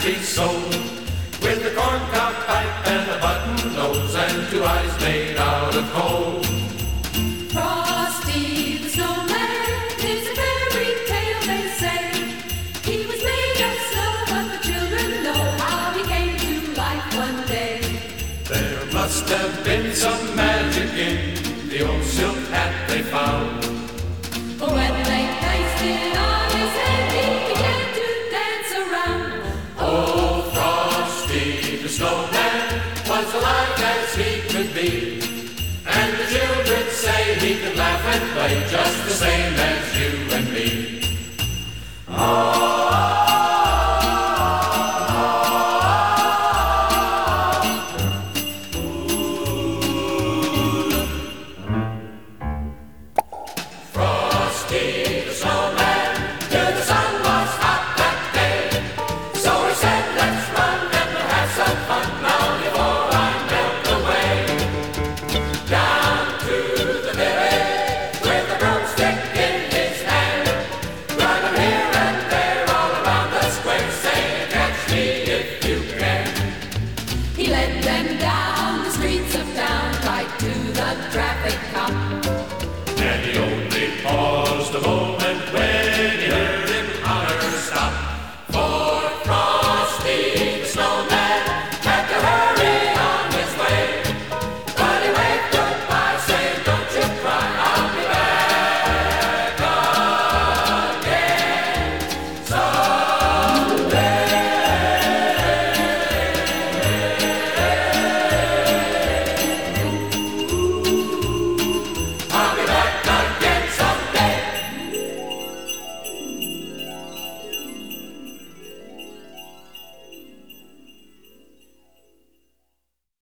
he sewed, with a corncob pipe and a button nose and two eyes made out of coal. Frosty the snowman is a fairy tale, they say. He was made of snow, but the children know how he came to life one day. There must have been some magic in the old silk hat they found. For when they placed it on his head, he began to dance around. Oh, Frosty the snowman was alive as he could be, and the children say he could laugh and play just the same as you and me. Oh,